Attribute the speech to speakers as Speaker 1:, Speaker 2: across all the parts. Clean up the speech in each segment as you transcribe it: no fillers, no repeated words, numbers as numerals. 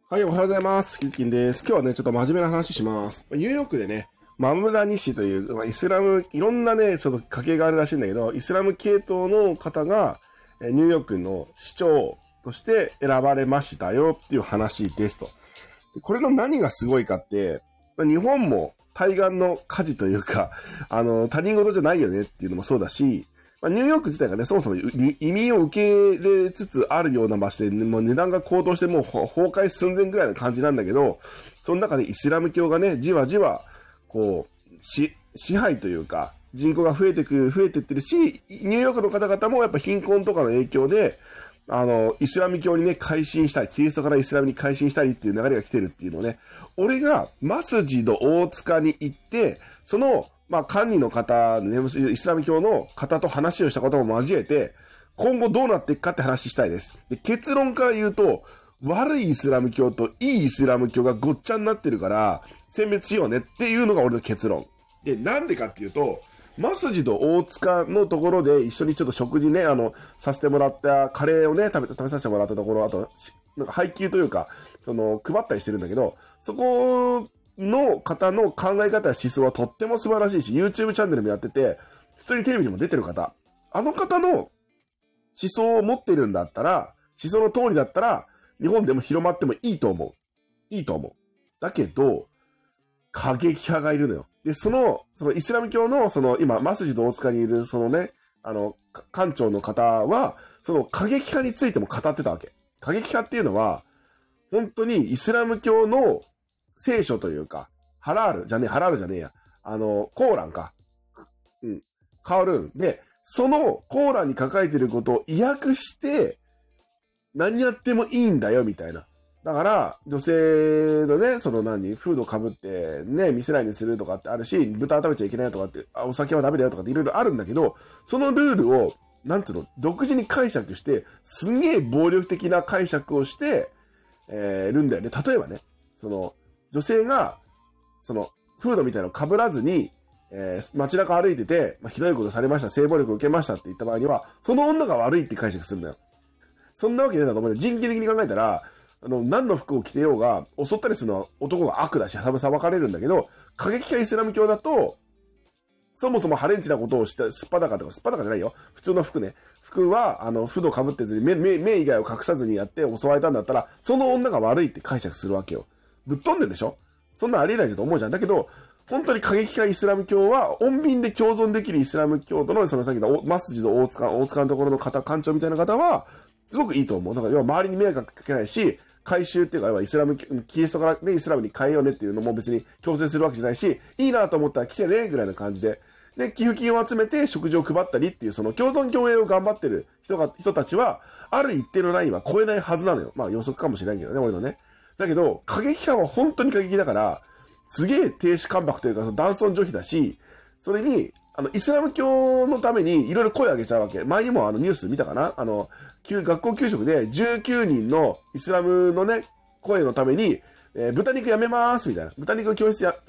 Speaker 1: はい、おはようございます。キツキンです。今日はね、ちょっと真面目な話します。ニューヨークでね、マムダニ氏という、イスラム、いろんなね、ちょっと家系があるらしいんだけど、イスラム系統の方が、ニューヨークの市長として選ばれましたよっていう話ですと。これの何がすごいかって、日本も対岸の火事というか、他人事じゃないよねっていうのもそうだし、ニューヨーク自体がね、そもそも移民を受け入れつつあるような場所で、もう値段が高騰してもう崩壊寸前ぐらいな感じなんだけど、その中でイスラム教がね、じわじわ、こう、支配というか、人口が増えてってるし、ニューヨークの方々もやっぱ貧困とかの影響で、イスラム教にね、改心したり、キリストからイスラムに改心したりっていう流れが来てるっていうのをね、俺がマスジド大塚に行って、その、管理の方、ね、イスラム教の方と話をしたことも交えて、今後どうなっていくかって話したいです。で、結論から言うと、悪いイスラム教といいイスラム教がごっちゃになってるから、選別しようねっていうのが俺の結論。で、なんでかっていうと、マスジド大塚のところで一緒にちょっと食事ね、させてもらったカレーをね、食べさせてもらったところ、あと、なんか配給というか、配ったりしてるんだけど、そこの方の考え方や思想はとっても素晴らしいし、YouTube チャンネルもやってて、普通にテレビにも出てる方。あの方の思想を持ってるんだったら、思想の通りだったら、日本でも広まってもいいと思う。いいと思う。だけど、過激派がいるのよ。で、そのイスラム教の、今、マスジド大塚にいる、館長の方は、その過激派についても語ってたわけ。過激派っていうのは、本当にイスラム教の聖書というか、ハラールじゃねえや。コーランか。カオルーン。で、そのコーランに書かれていることを意訳して、何やってもいいんだよ、みたいな。だから、女性のね、フード被ってね、見せないようにするとかってあるし、豚は食べちゃいけないとかって、お酒はダメだよとかっていろいろあるんだけど、そのルールを、独自に解釈して、すんげえ暴力的な解釈をして、るんだよね。例えばね、女性が、フードみたいなの被らずに、街中歩いてて、ひどいことされました、性暴力を受けましたって言った場合には、その女が悪いって解釈するんだよ。そんなわけねえだと思うよ。人権的に考えたら、何の服を着てようが、襲ったりするのは男が悪だし、裁かれるんだけど、過激派イスラム教だと、そもそもハレンチなことをして、すっぱだかじゃないよ。普通の服ね。服は、フード被ってずに目以外を隠さずにやって襲われたんだったら、その女が悪いって解釈するわけよ。ぶっ飛んでんでしょ？そんなありえないじゃんと思うじゃん。だけど、本当に過激派イスラム教は、穏便で共存できるイスラム教徒の、さっきのマスジド大塚のところの館長みたいな方は、すごくいいと思う。だから、要は周りに迷惑かけないし、改宗っていうか、要はイスラム、キリストからね、イスラムに変えようねっていうのも別に強制するわけじゃないし、いいなと思ったら来てね、ぐらいな感じで。で、寄付金を集めて食事を配ったりっていう、その共存共栄を頑張ってる人たちは、ある一定のラインは超えないはずなのよ。予測かもしれないけどね、俺のね。だけど、過激派は本当に過激だから、すげえ亭主関白というか、男尊女卑だし、それに、イスラム教のためにいろいろ声を上げちゃうわけ。前にもニュース見たかな学校給食で19人のイスラムのね、声のために、豚肉やめますみたいな。豚肉の供給、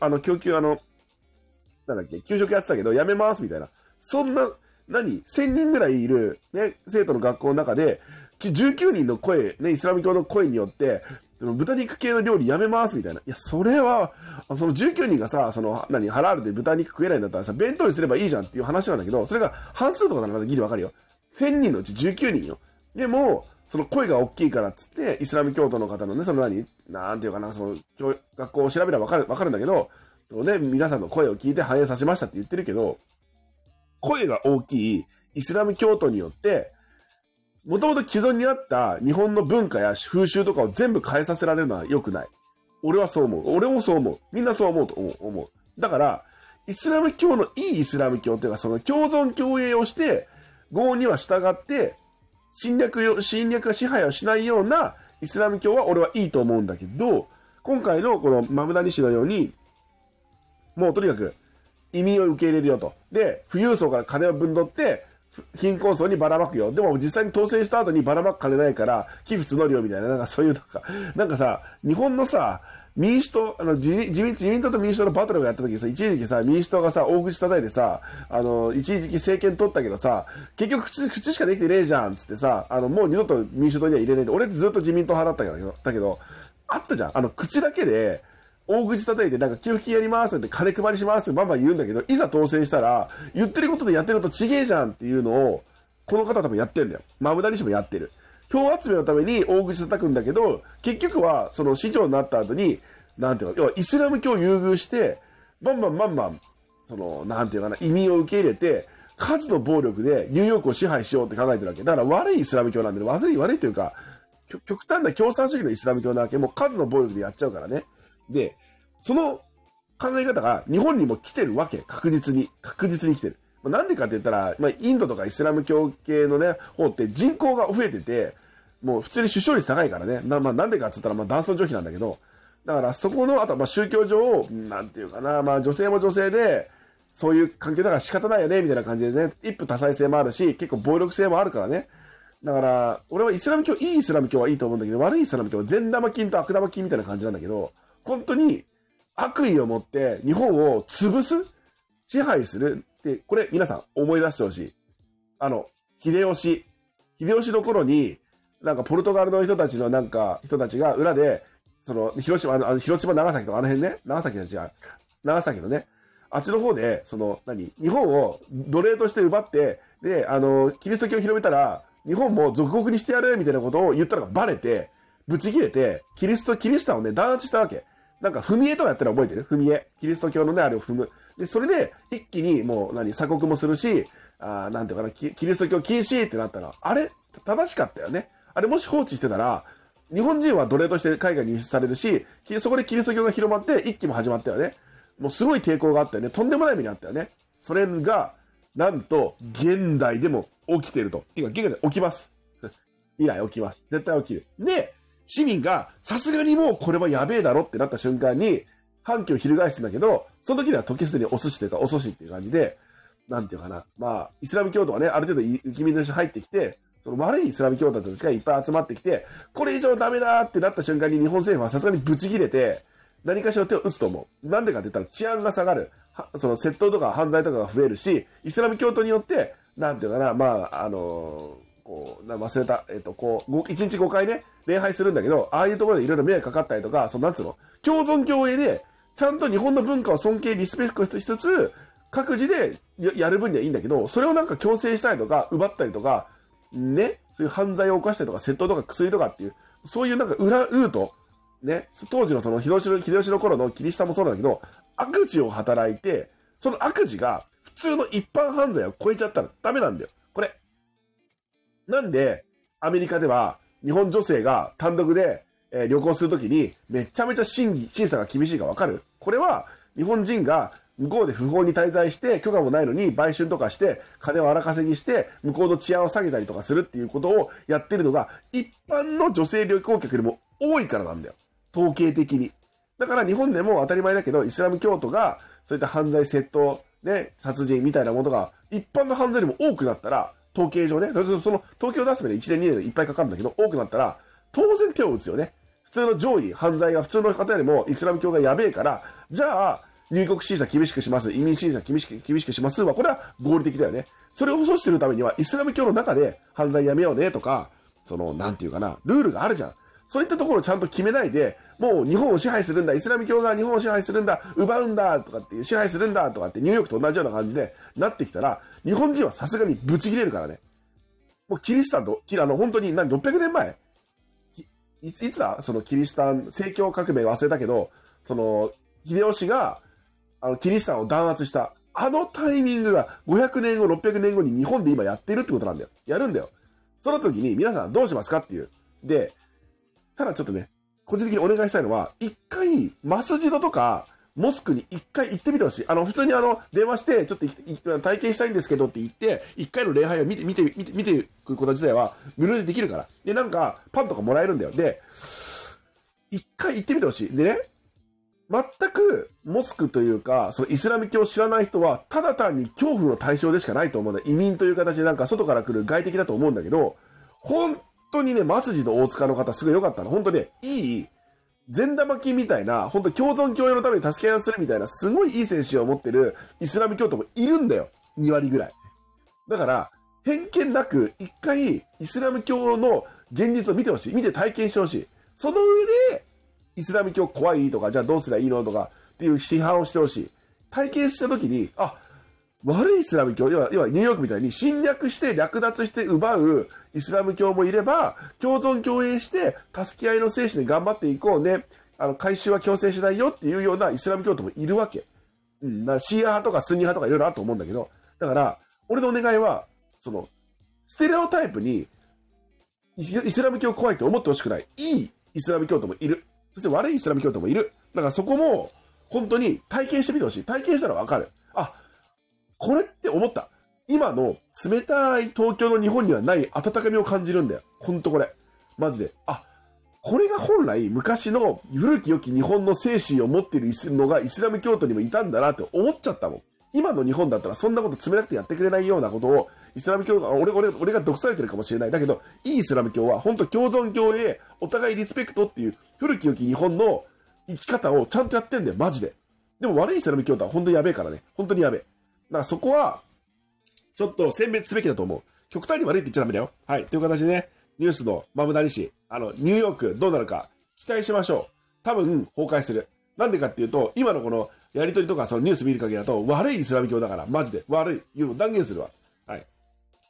Speaker 1: 給食やってたけど、やめますみたいな。そんな、1000人ぐらいいる、ね、生徒の学校の中で、19人の声、ね、イスラム教の声によって、豚肉系の料理やめますみたいな。いや、それは、その19人がさ、ハラールで豚肉食えないんだったらさ、弁当にすればいいじゃんっていう話なんだけど、それが半数とかならギリわかるよ。1000人のうち19人よ。でも、その声が大きいからっつって、イスラム教徒の方のね、なんていうかな、学校を調べればわかるんだけど、ね、皆さんの声を聞いて反映させましたって言ってるけど、声が大きいイスラム教徒によって、もともと既存にあった日本の文化や風習とかを全部変えさせられるのは良くない。俺はそう思う。俺もそう思う。みんなそう思うと思う。だから、イスラム教のいいイスラム教っていうか、その共存共栄をして、業には従って、侵略が支配をしないようなイスラム教は俺はいいと思うんだけど、今回のこのマムダニ氏のように、もうとにかく移民を受け入れるよと。で、富裕層から金を分取って、貧困層にばらまくよ。でも実際に当選した後にばらまく金ないから、寄付募るよみたいな、なんかそういうなんかさ、日本のさ、民主党、自民党と民主党のバトルがやった時さ、一時期さ、民主党がさ、大口叩いてさ、一時期政権取ったけどさ、結局口しかできてねえじゃん、つってさ、もう二度と民主党には入れないで、俺ってずっと自民党派だったけど、 あったじゃん。口だけで、大口叩いて、なんか給付金やりますって金配りしますってバンバン言うんだけど、いざ当選したら、言ってることとやってることちげえじゃんっていうのを、この方多分やってんだよ。マムダニ氏もやってる。票集めのために大口叩くんだけど、結局は、その市長になった後に、なんていうの、要はイスラム教を優遇して、バンバン、その、なんていうかな、移民を受け入れて、数の暴力でニューヨークを支配しようって考えてるわけ。だから悪いイスラム教なんで、悪いというか、極端な共産主義のイスラム教なわけ。もう数の暴力でやっちゃうからね。で、その考え方が日本にも来てるわけ。確実に来てる。なんでかって言ったら、インドとかイスラム教系のね、方って人口が増えてて、もう普通に出生率高いからね。なんでかって言ったら、男尊女卑なんだけど、だからそこの、あとは宗教上、なんていうかな、女性も女性で、そういう環境だから仕方ないよね、みたいな感じでね、一夫多妻制もあるし、結構暴力性もあるからね。だから、俺はイスラム教、いいイスラム教はいいと思うんだけど、悪いイスラム教は善玉菌と悪玉菌みたいな感じなんだけど、本当に悪意を持って日本を潰す、支配するって、これ皆さん思い出してほしい。秀吉の頃に、なんかポルトガルの人たちが裏で、その、広島、長崎とかあの辺ね、長崎のね、あっちの方で、その、日本を奴隷として奪って、で、キリスト教を広めたら、日本も属国にしてやるみたいなことを言ったのがバレて、ブチ切れて、キリシタンをね、弾圧したわけ。なんか、踏み絵とかやったら覚えてる？踏み絵。キリスト教のね、あれを踏む。で、それで、一気にもう、鎖国もするし、なんていうかな、キリスト教禁止ってなったら、あれ正しかったよね。あれもし放置してたら、日本人は奴隷として海外に輸出されるし、そこでキリスト教が広まって、一気も始まったよね。もうすごい抵抗があったよね。とんでもない目にあったよね。それが、なんと、現代でも起きてると。現代で起きます。未来起きます。絶対起きる。で、市民が、さすがにもうこれはやべえだろってなった瞬間に、反旗を翻すんだけど、その時には時すでにお寿司というか、お寿司っていう感じで、なんていうかな。イスラム教徒がね、ある程度受け身として入ってきて、その悪いイスラム教徒たちがいっぱい集まってきて、これ以上ダメだってなった瞬間に日本政府はさすがにブチ切れて、何かしら手を打つと思う。なんでかって言ったら治安が下がる。その窃盗とか犯罪とかが増えるし、イスラム教徒によって、なんていうかな、忘れた、1日5回ね、礼拝するんだけど、ああいうところでいろいろ迷惑かかったりとか、なんつうの、共存共栄で、ちゃんと日本の文化を尊敬、リスペクトしつつ、各自でやる分にはいいんだけど、それをなんか強制したりとか、奪ったりとか、ね、そういう犯罪を犯したりとか、窃盗とか薬とかっていう、そういうなんか裏ルート、ね、当時のその秀吉の頃のキリシタンもそうなんだけど、悪事を働いて、その悪事が普通の一般犯罪を超えちゃったらダメなんだよ。これ。なんで、アメリカでは日本女性が単独で、旅行するときにめちゃめちゃ審査が厳しいかわかる？これは日本人が向こうで不法に滞在して許可もないのに売春とかして金を荒稼ぎして向こうの治安を下げたりとかするっていうことをやってるのが一般の女性旅行客よりも多いからなんだよ。統計的に。だから日本でも当たり前だけどイスラム教徒がそういった犯罪窃盗、ね、殺人みたいなものが一般の犯罪よりも多くなったら統計上ね、その統計を出すまで1年2年でいっぱいかかるんだけど多くなったら当然手を打つよね。普通の上位、犯罪が普通の方よりもイスラム教がやべえから、じゃあ、入国審査厳しくします。移民審査厳しくしますは、これは合理的だよね。それを阻止するためには、イスラム教の中で犯罪やめようねとか、なんていうかな、ルールがあるじゃん。そういったところをちゃんと決めないで、もう日本を支配するんだ、イスラム教が日本を支配するんだ、奪うんだ、とかっていう、支配するんだ、とかってニューヨークと同じような感じでなってきたら、日本人はさすがにブチ切れるからね。もうキリシタンと、本当に600年前いつだそのキリシタン、正教革命忘れたけど、秀吉が、キリシタンを弾圧した。あのタイミングが500年後、600年後に日本で今やってるってことなんだよ。やるんだよ。その時に皆さんどうしますかっていう。で、ただちょっとね、個人的にお願いしたいのは、一回、マスジドとか、モスクに一回行ってみてほしい。普通に電話して、ちょっと体験したいんですけどって言って、一回の礼拝を見てくること自体は無料でできるから。で、なんか、パンとかもらえるんだよ。で、一回行ってみてほしい。でね、全くモスクというか、そのイスラム教を知らない人は、ただ単に恐怖の対象でしかないと思うんだ。移民という形でなんか外から来る外敵だと思うんだけど、本当にね、マスジド大塚の方すごい良かったの。本当ね、いい、善玉菌みたいな、本当共存共栄のために助け合いをするみたいな、すごいいい選手を持ってるイスラム教徒もいるんだよ。2割ぐらい。だから、偏見なく、一回、イスラム教の現実を見てほしい。見て体験してほしい。その上で、 イスラム教怖いとか、じゃあどうすりゃいいのとかっていう批判をしてほしい。体験した時に、あ、悪いイスラム教、要はニューヨークみたいに侵略して略奪して奪うイスラム教もいれば、共存共栄して助け合いの精神で頑張っていこうね。回収は強制しないよっていうようなイスラム教徒もいるわけ。うん。だからシーア派とかスンニ派とかいろいろあると思うんだけど、だから、俺のお願いは、ステレオタイプに、イスラム教怖いと思ってほしくない。いいイスラム教徒もいる。そして悪いイスラム教徒もいる。だからそこも、本当に体験してみてほしい。体験したらわかる。あ、これって思った。今の冷たい東京の日本にはない温かみを感じるんだよ。ほんとこれ。マジで。あ、これが本来昔の古き良き日本の精神を持っているのがイスラム教徒にもいたんだなって思っちゃったもん。今の日本だったらそんなこと冷たくてやってくれないようなことをイスラム教が、俺が毒されてるかもしれない。だけど、いいイスラム教は本当共存共栄、お互いリスペクトっていう古き良き日本の生き方をちゃんとやってんだよ、マジで。でも悪いイスラム教徒は本当にやべえからね。本当にやべえ。だからそこは、ちょっと選別すべきだと思う。極端に悪いって言っちゃダメだよ。はい。という形でね、ニュースのマムダニ氏、ニューヨークどうなるか期待しましょう。多分崩壊する。なんでかっていうと、今のこのやりとりとかそのニュース見る限りだと悪いイスラム教だから、マジで悪い。断言するわ。